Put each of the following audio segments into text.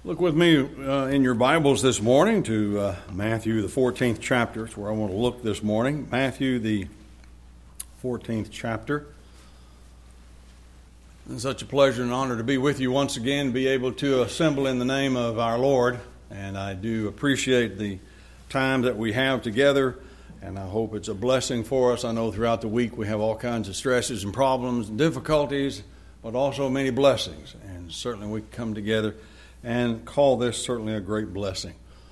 Look with me in your Bibles this morning to Matthew, the 14th chapter. It's where I want to look this morning. Matthew, the 14th chapter. It's such a pleasure and honor to be with you once again, be able to assemble in the name of our Lord. And I do appreciate the time that we have together, and I hope it's a blessing for us. I know throughout the week we have all kinds of stresses and problems and difficulties, but also many blessings. And certainly we come together and call this certainly a great blessing.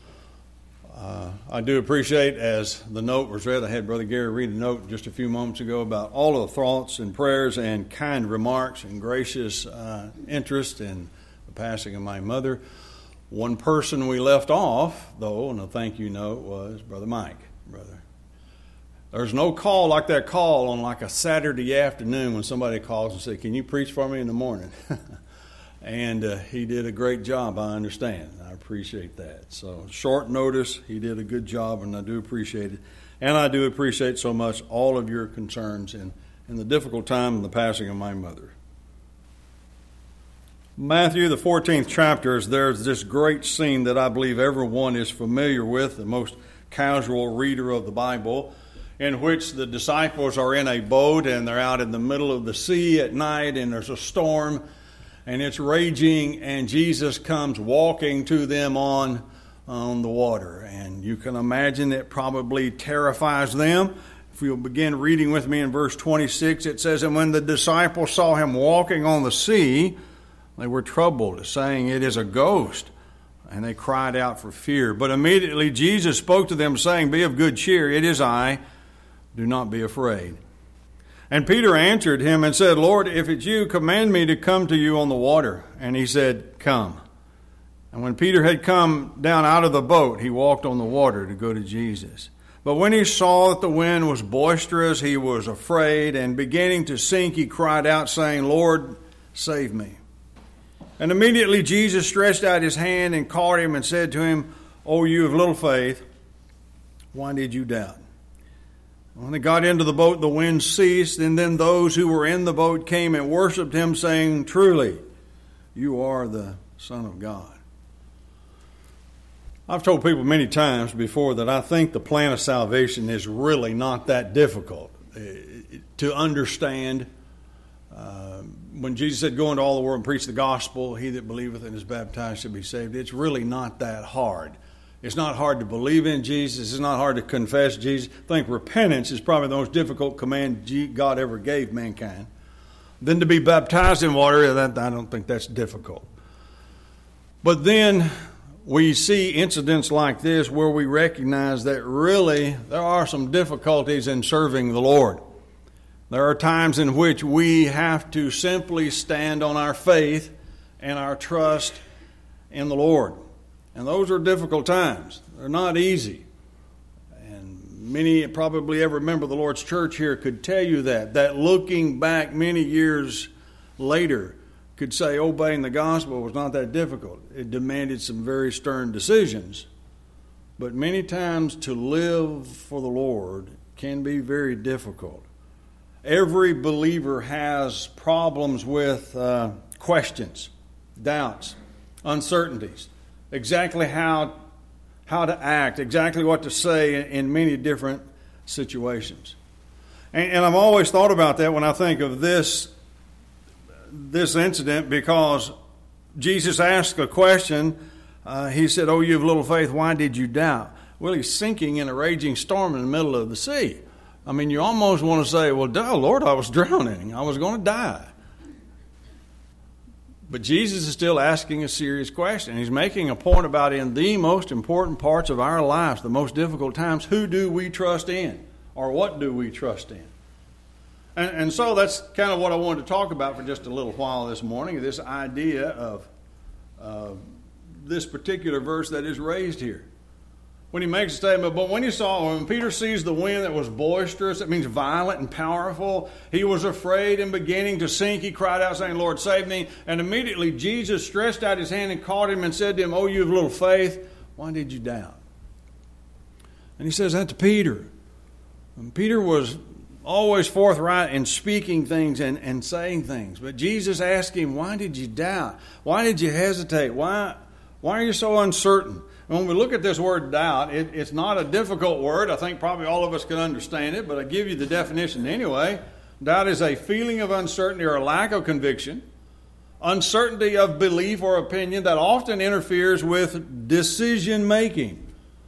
I do appreciate, as the note was read, I had Brother Gary read a note just a few moments ago about all of the thoughts and prayers and kind remarks and gracious interest in the passing of my mother. One person we left off, though, in a thank you note was Brother Mike. There's no call like that call on like a Saturday afternoon when somebody calls and says, "Can you preach for me in the morning?" And he did a great job, I understand. I appreciate that. So short notice, he did a good job, and I do appreciate it. And I do appreciate so much all of your concerns in the difficult time of the passing of my mother. Matthew, the 14th chapter, there's this great scene that I believe everyone is familiar with, the most casual reader of the Bible, in which the disciples are in a boat and they're out in the middle of the sea at night and there's a storm and it's raging, and Jesus comes walking to them on the water. And you can imagine it probably terrifies them. If you'll begin reading with me in verse 26, it says, "And when the disciples saw him walking on the sea, they were troubled, saying, 'It is a ghost.' And they cried out for fear. But immediately Jesus spoke to them, saying, 'Be of good cheer, it is I. Do not be afraid.' And Peter answered him and said, 'Lord, if it's you, command me to come to you on the water.' And he said, 'Come.' And when Peter had come down out of the boat, he walked on the water to go to Jesus. But when he saw that the wind was boisterous, he was afraid, and beginning to sink, he cried out, saying, 'Lord, save me.' And immediately Jesus stretched out his hand and caught him and said to him, 'O you of little faith, why did you doubt?' When they got into the boat, the wind ceased, and then those who were in the boat came and worshipped him, saying, 'Truly, you are the Son of God.'" I've told people many times before that I think the plan of salvation is really not that difficult to understand. When Jesus said, "Go into all the world and preach the gospel, he that believeth and is baptized shall be saved," it's really not that hard. It's not hard to believe in Jesus. It's not hard to confess Jesus. I think repentance is probably the most difficult command God ever gave mankind. Then to be baptized in water, I don't think that's difficult. But then we see incidents like this where we recognize that really there are some difficulties in serving the Lord. There are times in which we have to simply stand on our faith and our trust in the Lord. And those are difficult times. They're not easy. And many probably every member of the Lord's church here could tell you that looking back many years later could say obeying the gospel was not that difficult. It demanded some very stern decisions. But many times to live for the Lord can be very difficult. Every believer has problems with questions, doubts, uncertainties. Exactly how to act, exactly what to say in many different situations. And I've always thought about that when I think of this incident, because Jesus asked a question. He said, "Oh, you of little faith, why did you doubt?" Well, he's sinking in a raging storm in the middle of the sea. I mean, you almost want to say, "Well, duh, Lord, I was drowning. I was going to die." But Jesus is still asking a serious question. He's making a point about in the most important parts of our lives, the most difficult times, who do we trust in? Or what do we trust in? And so that's kind of what I wanted to talk about for just a little while this morning, this idea of this particular verse that is raised here. When he makes a statement, but when Peter sees the wind that was boisterous, it means violent and powerful, he was afraid and beginning to sink. He cried out saying, "Lord, save me." And immediately Jesus stretched out his hand and caught him and said to him, "Oh, you of little faith, why did you doubt?" And he says that to Peter. And Peter was always forthright in speaking things and saying things. But Jesus asked him, "Why did you doubt? Why did you hesitate? Why Why are you so uncertain? And when we look at this word doubt, it's not a difficult word. I think probably all of us can understand it, but I give you the definition anyway. Doubt is a feeling of uncertainty or a lack of conviction, uncertainty of belief or opinion that often interferes with decision making.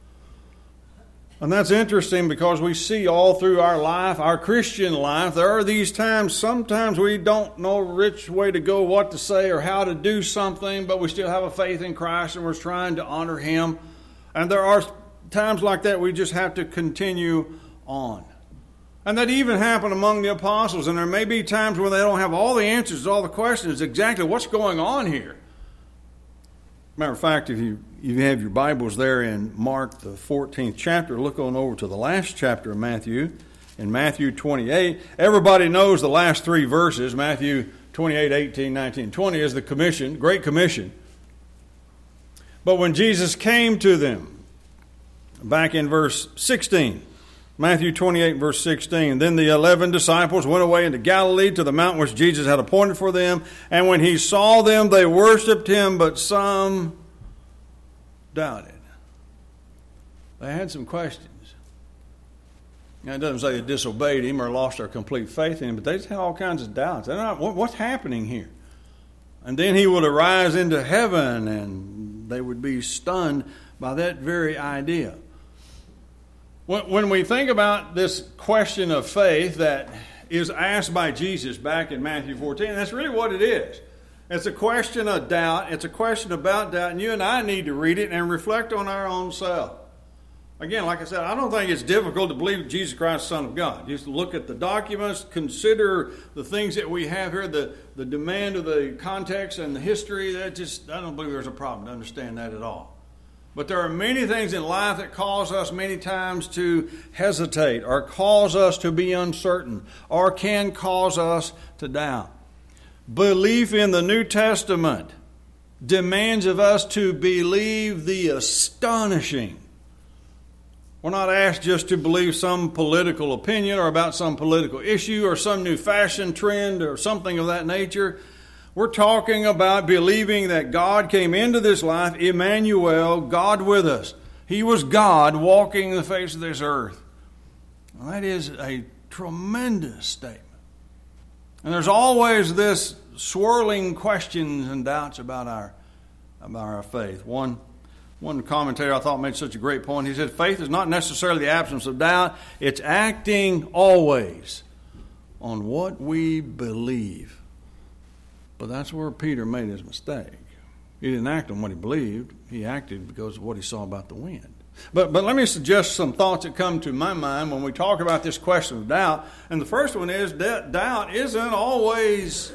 And that's interesting because we see all through our life, our Christian life, there are these times, sometimes we don't know which way to go, what to say, or how to do something, but we still have a faith in Christ and we're trying to honor Him. And there are times like that we just have to continue on. And that even happened among the apostles. And there may be times when they don't have all the answers to all the questions, exactly what's going on here. Matter of fact, if you have your Bibles there in Mark, the 14th chapter, look on over to the last chapter of Matthew, in Matthew 28. Everybody knows the last three verses. Matthew 28, 18, 19, 20 is the commission, Great Commission. But when Jesus came to them, back in verse 16, Matthew 28, verse 16, then the 11 disciples went away into Galilee to the mountain which Jesus had appointed for them. And when He saw them, they worshipped Him, but some doubted. They had some questions. Now, it doesn't say they disobeyed Him or lost their complete faith in Him, but they just had all kinds of doubts. They're not, what's happening here? And then He would arise into heaven, and they would be stunned by that very idea. When we think about this question of faith that is asked by Jesus back in Matthew 14, that's really what it is. It's a question of doubt. It's a question about doubt, and you and I need to read it and reflect on our own self. Again, like I said, I don't think it's difficult to believe Jesus Christ, Son of God. Just look at the documents, consider the things that we have here, the demand of the context and the history. I don't believe there's a problem to understand that at all. But there are many things in life that cause us many times to hesitate or cause us to be uncertain or can cause us to doubt. Belief in the New Testament demands of us to believe the astonishing. We're not asked just to believe some political opinion or about some political issue or some new fashion trend or something of that nature. We're talking about believing that God came into this life, Emmanuel, God with us. He was God walking the face of this earth. Well, that is a tremendous statement. And there's always this swirling questions and doubts about our faith. One commentator I thought made such a great point. He said, faith is not necessarily the absence of doubt. It's acting always on what we believe. But that's where Peter made his mistake. He didn't act on what he believed. He acted because of what he saw about the wind. But let me suggest some thoughts that come to my mind when we talk about this question of doubt. And the first one is that doubt isn't always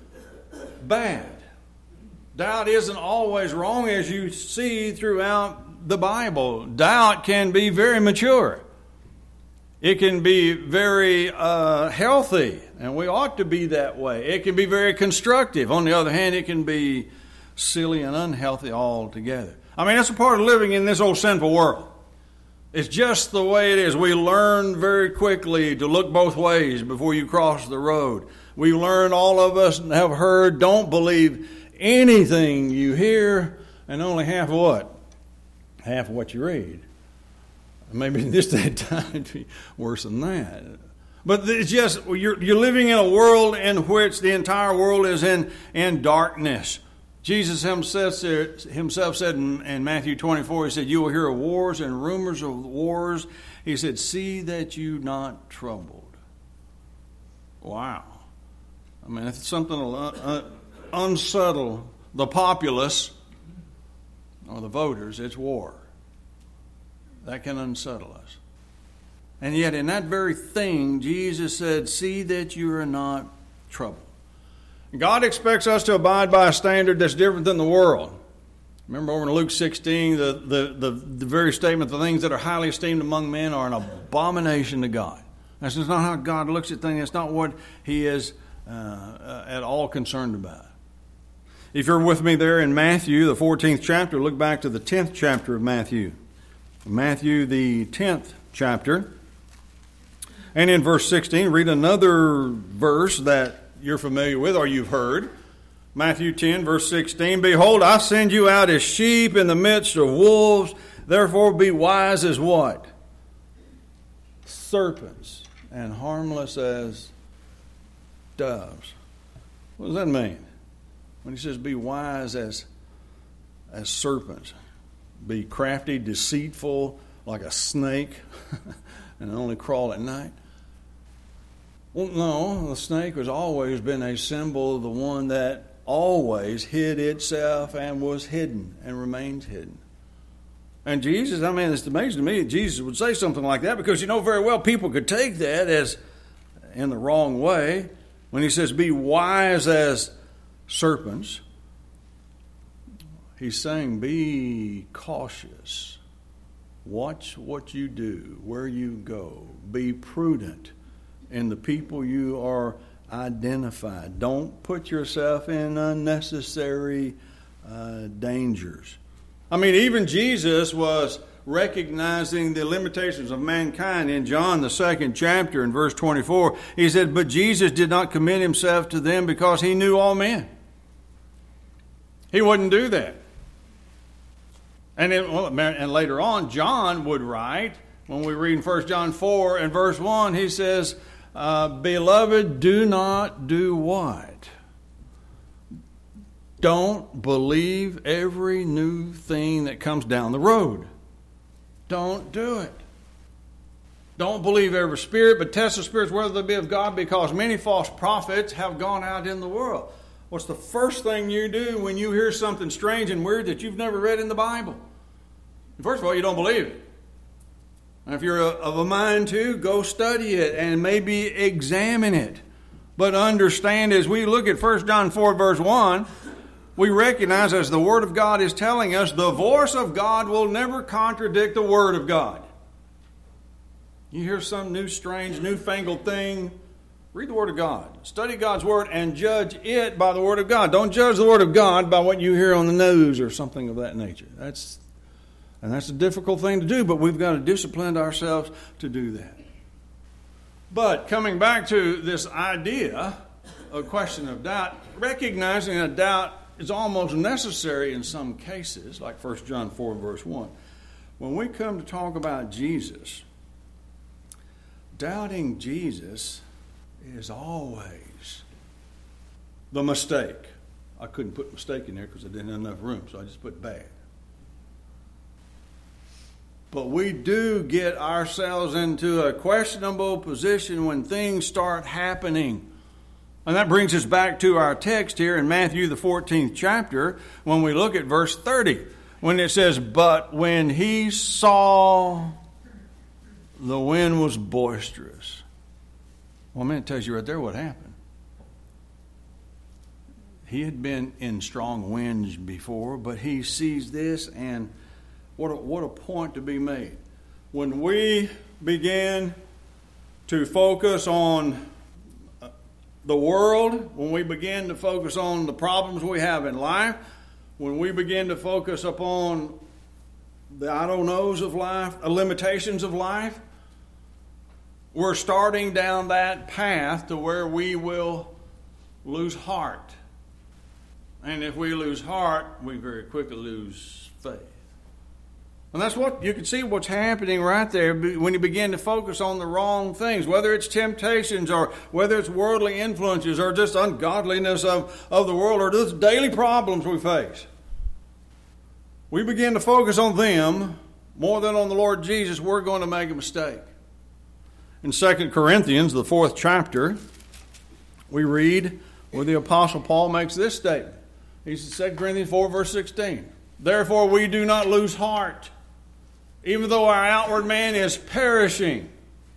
bad. Doubt isn't always wrong, as you see throughout the Bible. Doubt can be very mature. It can be very healthy, and we ought to be that way. It can be very constructive. On the other hand, it can be silly and unhealthy altogether. I mean, that's a part of living in this old sinful world. It's just the way it is. We learn very quickly to look both ways before you cross the road. We learn, all of us have heard, don't believe anything you hear, and only half of what? Half of what you read. Maybe in this day and time it'd be worse than that. But it's just, you're living in a world in which the entire world is in darkness. Jesus himself said in Matthew 24, He said, you will hear of wars and rumors of wars. He said, see that you not troubled. Wow. I mean, if it's something unsettle the populace or the voters, it's war. That can unsettle us. And yet in that very thing, Jesus said, see that you are not troubled. God expects us to abide by a standard that's different than the world. Remember over in Luke 16, the very statement, the things that are highly esteemed among men are an abomination to God. That's just not how God looks at things. That's not what He is at all concerned about. If you're with me there in Matthew, the 14th chapter, look back to the 10th chapter of Matthew. Matthew, the 10th chapter. And in verse 16, read another verse that you're familiar with or you've heard. Matthew 10, verse 16, Behold, I send you out as sheep in the midst of wolves. Therefore be wise as what? Serpents, and harmless as doves. What does that mean? When he says be wise as serpents, be crafty, deceitful, like a snake, and only crawl at night. Well, no, the snake has always been a symbol of the one that always hid itself and was hidden and remains hidden. And Jesus, I mean, it's amazing to me that Jesus would say something like that, because you know very well people could take that as in the wrong way. When he says be wise as serpents, he's saying be cautious. Watch what you do, where you go. Be prudent in the people you are identified. Don't put yourself in unnecessary dangers. I mean, even Jesus was recognizing the limitations of mankind. In John, the 2nd chapter, in verse 24, he said, But Jesus did not commit himself to them because he knew all men. He wouldn't do that. And later on, John would write, when we read in 1 John 4 and verse 1, he says, Beloved, do not do what? Don't believe every new thing that comes down the road. Don't do it. Don't believe every spirit, but test the spirits whether they be of God, because many false prophets have gone out in the world. What's the first thing you do when you hear something strange and weird that you've never read in the Bible? First of all, you don't believe it. And if you're of a mind to, go study it and maybe examine it. But understand, as we look at 1 John 4 verse 1, we recognize, as the Word of God is telling us, the voice of God will never contradict the Word of God. You hear some new, strange, newfangled thing, read the Word of God. Study God's Word and judge it by the Word of God. Don't judge the Word of God by what you hear on the news or something of that nature. That's a difficult thing to do, but we've got to discipline ourselves to do that. But coming back to this idea, a question of doubt, recognizing that doubt is almost necessary in some cases, like 1 John 4 verse 1. When we come to talk about Jesus, doubting Jesus is always the mistake. I couldn't put mistake in there because I didn't have enough room, so I just put bad. But we do get ourselves into a questionable position when things start happening. And that brings us back to our text here in Matthew, the 14th chapter, when we look at verse 30, when it says, But when he saw the wind was boisterous. Well, man, it tells you right there what happened. He had been in strong winds before, but he sees this, and what a point to be made. When we begin to focus on the world, when we begin to focus on the problems we have in life, when we begin to focus upon the I don't knows of life, the limitations of life, we're starting down that path to where we will lose heart. And if we lose heart, we very quickly lose faith. And that's what you can see what's happening right there when you begin to focus on the wrong things, whether it's temptations or whether it's worldly influences or just ungodliness of the world or just daily problems we face. We begin to focus on them more than on the Lord Jesus, we're going to make a mistake. In 2 Corinthians, the 4th chapter, we read where the Apostle Paul makes this statement. He says, 2 Corinthians 4, verse 16, Therefore we do not lose heart, even though our outward man is perishing.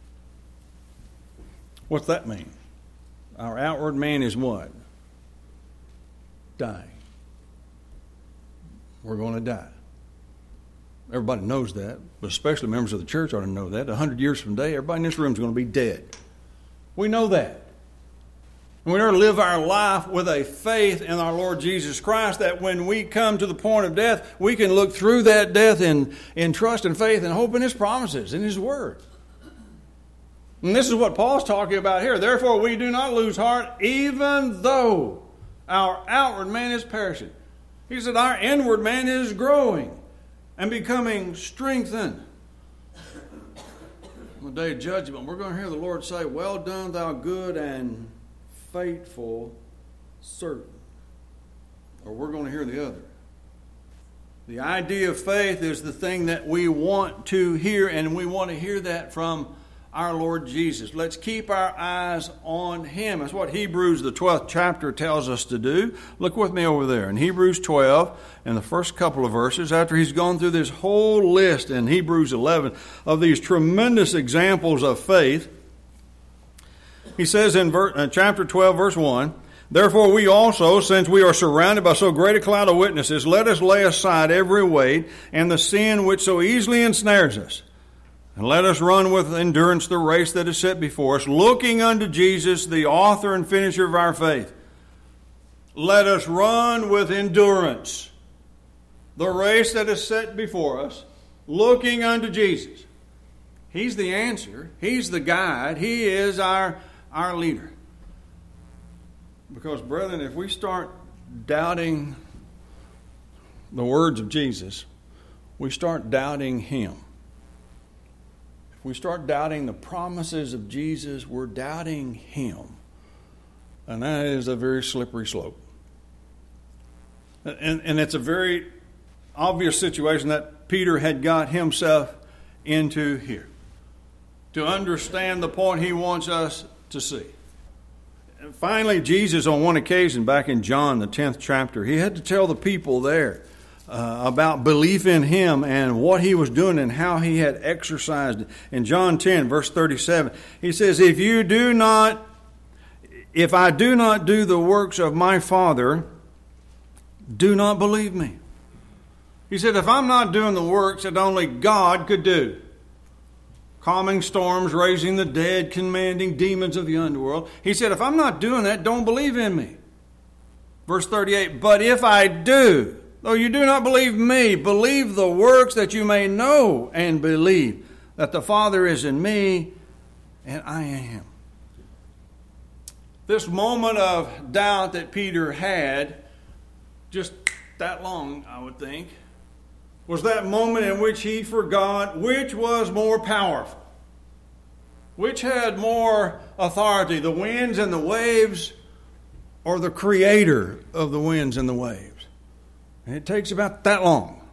What's that mean? Our outward man is what? Dying. We're going to die. Everybody knows that, but especially members of the church ought to know that. 100 years from today, everybody in this room is going to be dead. We know that. And we are to live our life with a faith in our Lord Jesus Christ, that when we come to the point of death, we can look through that death in trust and faith and hope in His promises, in His Word. And this is what Paul's talking about here. Therefore, we do not lose heart, even though Our outward man is perishing. He said our inward man is growing and becoming strengthened. On the day of judgment, we're going to hear the Lord say, "Well done, thou good and faithful servant." Or we're going to hear the other. The idea of faith is the thing that we want to hear, and we want to hear that from our Lord Jesus. Let's keep our eyes on Him. That's what Hebrews, the 12th chapter, tells us to do. Look with me over there. In Hebrews 12, in the first couple of verses, after he's gone through this whole list in Hebrews 11 of these tremendous examples of faith, he says in chapter 12, verse 1, "Therefore we also, since we are surrounded by so great a cloud of witnesses, let us lay aside every weight and the sin which so easily ensnares us. And let us run with endurance the race that is set before us, looking unto Jesus, the author and finisher of our faith." Let us run with endurance the race that is set before us, looking unto Jesus. He's the answer. He's the guide. He is our leader. Because, brethren, if we start doubting the words of Jesus, we start doubting Him. If we start doubting the promises of Jesus, we're doubting Him. And that is a very slippery slope. And it's a very obvious situation that Peter had got himself into here. To understand the point he wants us to see. And finally, Jesus, on one occasion, back in John, the 10th chapter, he had to tell the people there about belief in Him and what He was doing and how He had exercised it. In John 10, verse 37, He says, if I do not do the works of my Father, do not believe me. He said, if I'm not doing the works that only God could do, calming storms, raising the dead, commanding demons of the underworld, He said, if I'm not doing that, don't believe in me. Verse 38, but if I do, though you do not believe me, believe the works that you may know and believe that the Father is in me and I in Him. This moment of doubt that Peter had, just that long, I would think, was that moment in which he forgot which was more powerful, which had more authority, the winds and the waves, or the Creator of the winds and the waves. And it takes about that long.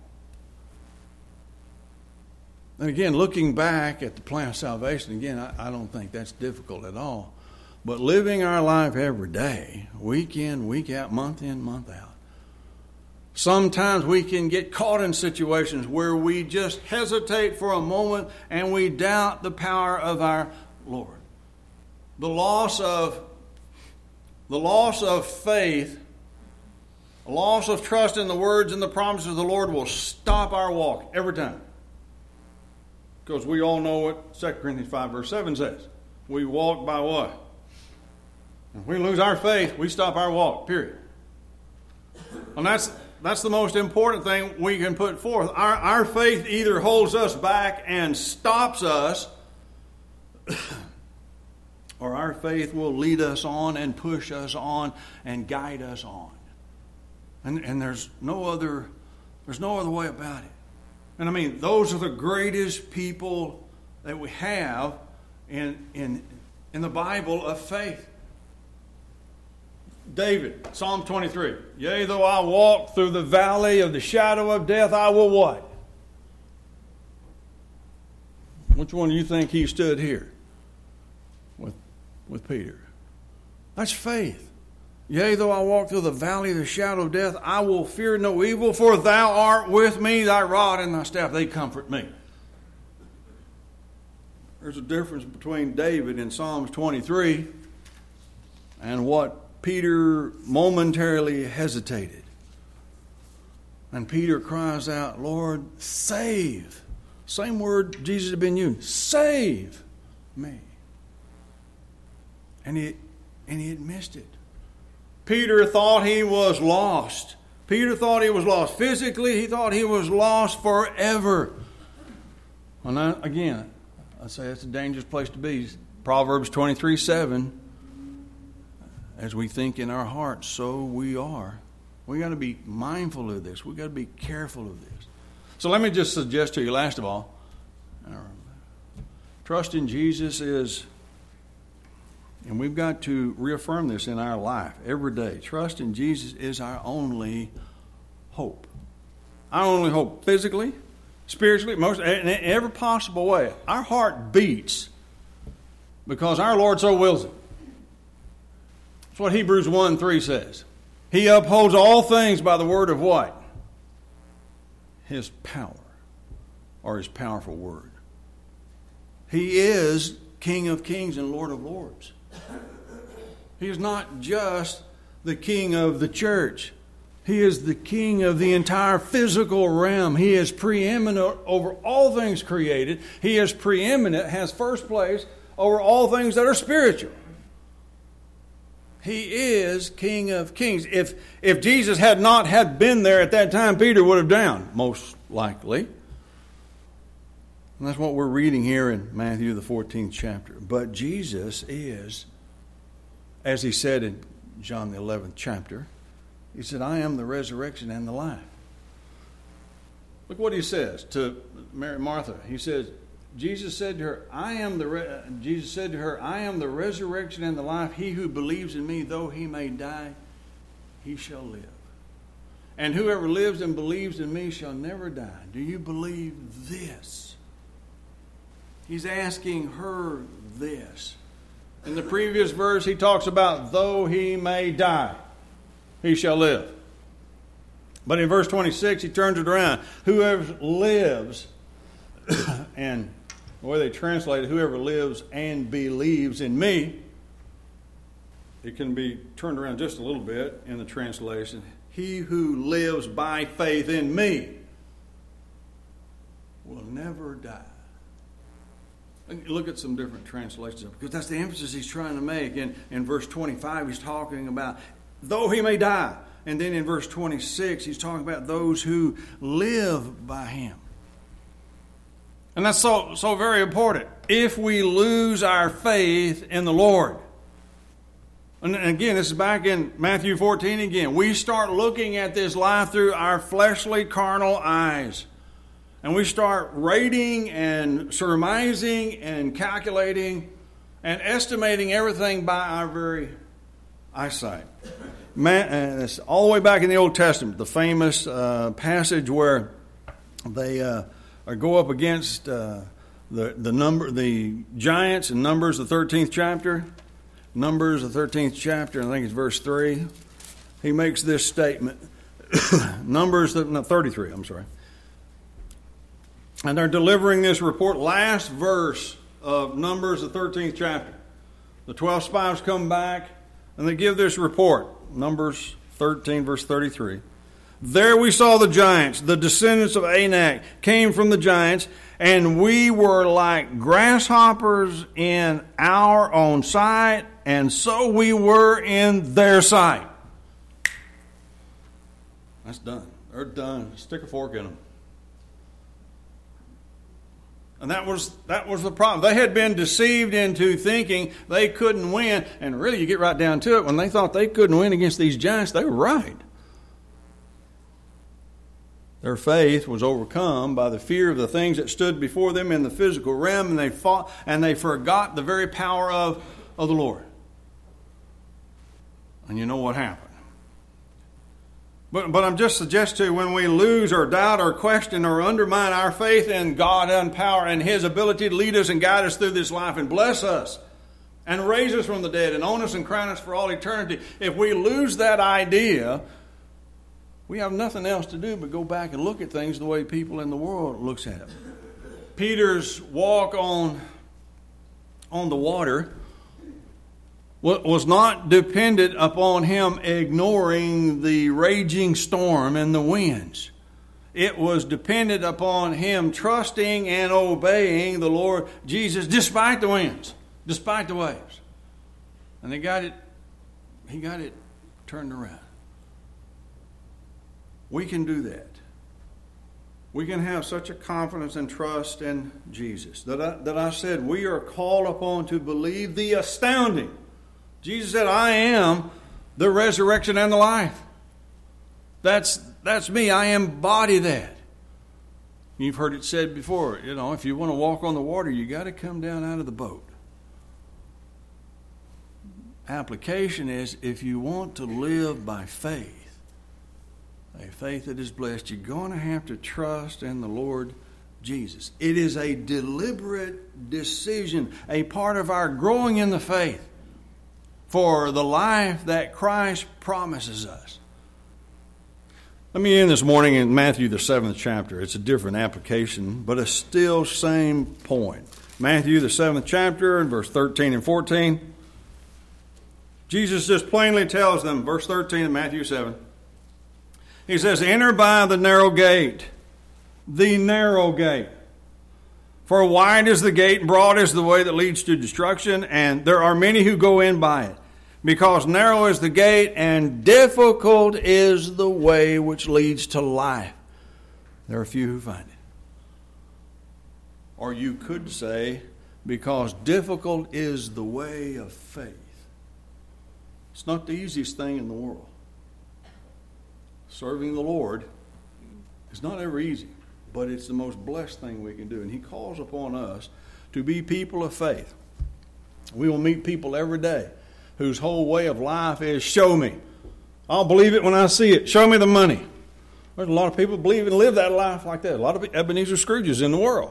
And again, looking back at the plan of salvation, again, I don't think that's difficult at all. But living our life every day, week in, week out, month in, month out, sometimes we can get caught in situations where we just hesitate for a moment and we doubt the power of our Lord. The loss of faith, a loss of trust in the words and the promises of the Lord will stop our walk every time. Because we all know what 2 Corinthians 5 verse 7 says. We walk by what? If we lose our faith, we stop our walk, period. And that's the most important thing we can put forth. Our faith either holds us back and stops us, or our faith will lead us on and push us on and guide us on. And there's no other way about it. And I mean, those are the greatest people that we have in the Bible of faith. David, Psalm 23. Yea, though I walk through the valley of the shadow of death, I will what? Which one do you think he stood here with Peter? That's faith. Yea, though I walk through the valley of the shadow of death, I will fear no evil, for thou art with me, thy rod and thy staff, they comfort me. There's a difference between David in Psalms 23 and what Peter momentarily hesitated. And Peter cries out, Lord, save. Same word Jesus had been using. Save me. And he had missed it. Peter thought he was lost. Peter thought he was lost. Physically, he thought he was lost forever. And again, I say that's a dangerous place to be. Proverbs 23:7. as we think in our hearts, so we are. We got to be mindful of this. We got to be careful of this. So let me just suggest to you, last of all, trust in Jesus is, and we've got to reaffirm this in our life every day. Trust in Jesus is our only hope. Our only hope, physically, spiritually, in every possible way. Our heart beats because our Lord so wills it. That's what Hebrews 1:3 says. He upholds all things by the word of what? His power, or His powerful word. He is King of kings and Lord of lords. He is not just the King of the church. He is the King of the entire physical realm. He is preeminent over all things created. He is preeminent, has first place over all things that are spiritual. He is King of kings. If Jesus had not had been there at that time, Peter would have drowned, most likely. And that's what we're reading here in Matthew, the 14th chapter. But Jesus is, as He said in John, the 11th chapter, He said, I am the resurrection and the life. Look what He says to Mary Martha. He says, Jesus said to her, I am the resurrection and the life. He who believes in me, though he may die, he shall live. And whoever lives and believes in me shall never die. Do you believe this? He's asking her this. In the previous verse, he talks about, though he may die, he shall live. But in verse 26, he turns it around. Whoever lives, and the way they translate it, whoever lives and believes in me, it can be turned around just a little bit in the translation. He who lives by faith in me will never die. Look at some different translations, because that's the emphasis he's trying to make. In verse 25, he's talking about, though he may die. And then in verse 26, he's talking about those who live by him. And that's so very important. If we lose our faith in the Lord. And again, this is back in Matthew 14 again. We start looking at this life through our fleshly, carnal eyes. And we start rating and surmising and calculating and estimating everything by our very eyesight. It's all the way back in the Old Testament, the famous passage where they go up against the giants in Numbers, the 13th chapter. Numbers, the 13th chapter, I think it's verse 3. He makes this statement. Numbers, 33, I'm sorry. And they're delivering this report, last verse of Numbers, the 13th chapter. The 12 spies come back and they give this report. Numbers 13, verse 33. There we saw the giants, the descendants of Anak, came from the giants, and we were like grasshoppers in our own sight, and so we were in their sight. That's done. They're done. Stick a fork in them. And that was the problem. They had been deceived into thinking they couldn't win. And really, you get right down to it, when they thought they couldn't win against these giants, they were right. Their faith was overcome by the fear of the things that stood before them in the physical realm, and they fought and they forgot the very power of the Lord. And you know what happened. But I'm just suggesting to you, when we lose or doubt or question or undermine our faith in God and power and His ability to lead us and guide us through this life and bless us and raise us from the dead and own us and crown us for all eternity, if we lose that idea, we have nothing else to do but go back and look at things the way people in the world looks at them. Peter's walk on the water was not dependent upon him ignoring the raging storm and the winds. It was dependent upon him trusting and obeying the Lord Jesus despite the winds, despite the waves. And he got it turned around. We can do that. We can have such a confidence and trust in Jesus that I said we are called upon to believe the astounding Jesus said, I am the resurrection and the life. That's me. I embody that. You've heard it said before, if you want to walk on the water, you got to come down out of the boat. Application is, if you want to live by faith, a faith that is blessed, you're going to have to trust in the Lord Jesus. It is a deliberate decision, a part of our growing in the faith for the life that Christ promises us. Let me end this morning in Matthew, the 7th chapter. It's a different application, but a still same point. Matthew, the 7th chapter, and verse 13 and 14. Jesus just plainly tells them, verse 13 of Matthew 7, he says, enter by the narrow gate. The narrow gate. For wide is the gate, and broad is the way that leads to destruction, and there are many who go in by it. Because narrow is the gate, and difficult is the way which leads to life. There are few who find it. Or you could say, because difficult is the way of faith. It's not the easiest thing in the world. Serving the Lord is not ever easy, but it's the most blessed thing we can do. And He calls upon us to be people of faith. We will meet people every day whose whole way of life is, show me. I'll believe it when I see it. Show me the money. There's a lot of people who believe and live that life like that. A lot of Ebenezer Scrooges in the world.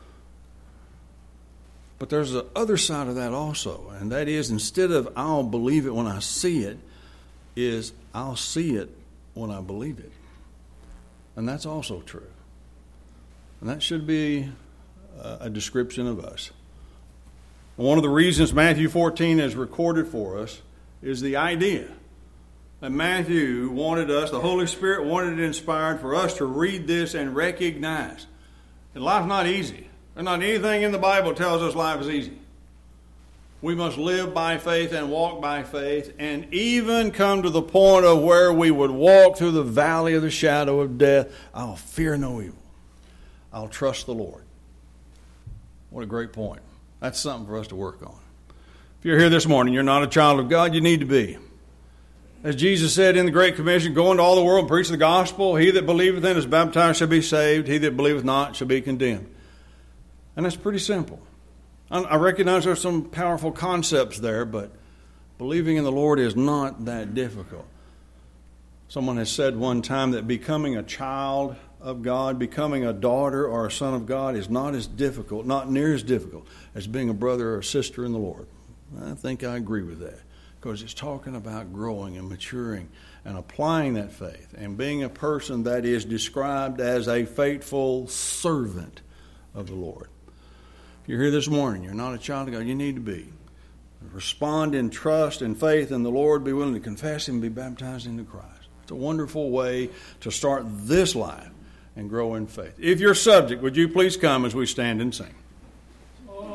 But there's the other side of that also, and that is, instead of I'll believe it when I see it, is I'll see it when I believe it. And that's also true. And that should be a description of us. And one of the reasons Matthew 14 is recorded for us is the idea that Matthew wanted us, the Holy Spirit wanted it inspired for us to read this and recognize that life's not easy. There's not anything in the Bible that tells us life is easy. We must live by faith and walk by faith, and even come to the point of where we would walk through the valley of the shadow of death. I'll fear no evil. I'll trust the Lord. What a great point. That's something for us to work on. If you're here this morning, you're not a child of God, you need to be. As Jesus said in the Great Commission, go into all the world and preach the gospel. He that believeth and is baptized shall be saved. He that believeth not shall be condemned. And that's pretty simple. I recognize there's some powerful concepts there, but believing in the Lord is not that difficult. Someone has said one time that becoming a child of God, becoming a daughter or a son of God is not as difficult, not near as difficult as being a brother or a sister in the Lord. I think I agree with that, because it's talking about growing and maturing and applying that faith and being a person that is described as a faithful servant of the Lord. If you're here this morning, you're not a child of God, you need to be. Respond in trust and faith in the Lord. Be willing to confess Him and be baptized into Christ. It's a wonderful way to start this life and grow in faith. If you're subject, would you please come as we stand and sing?